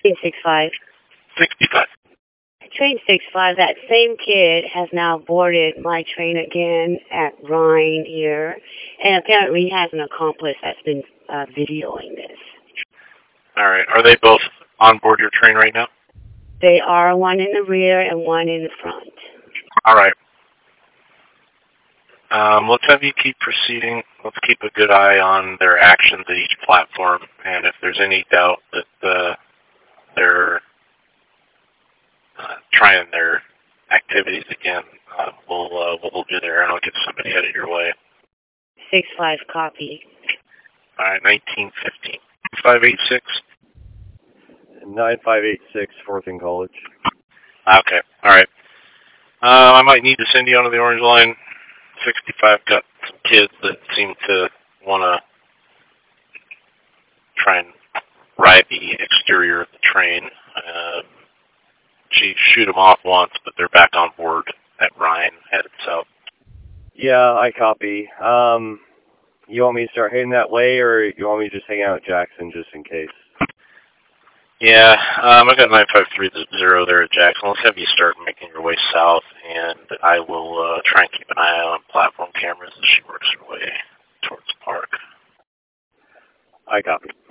65. 65. Train 65, that same kid has now boarded my train again at Rhine here, and apparently he has an accomplice that's been videoing this. All right. Are they both on board your train right now? They are, one in the rear and one in the front. All right. Let's have you keep proceeding. Let's keep a good eye on their actions at each platform, and if there's any doubt that they're trying their activities again, we'll hold you there, and I'll get somebody headed your way. 65 copy. All right, 1915. 586. 9586, 4th and College. Okay, all right. I might need to send you onto the Orange Line. 65 got some kids that seem to want to try and ride the exterior of the train. She shoot them off once, but they're back on board at Rhine, headed south. Yeah, I copy. You want me to start heading that way, or you want me to just hang out at Jackson just in case? Yeah, I got 9530 there at Jackson. Let's have you start making your way south, and I will try and keep an eye on platform cameras as she works her way towards the park. I copy.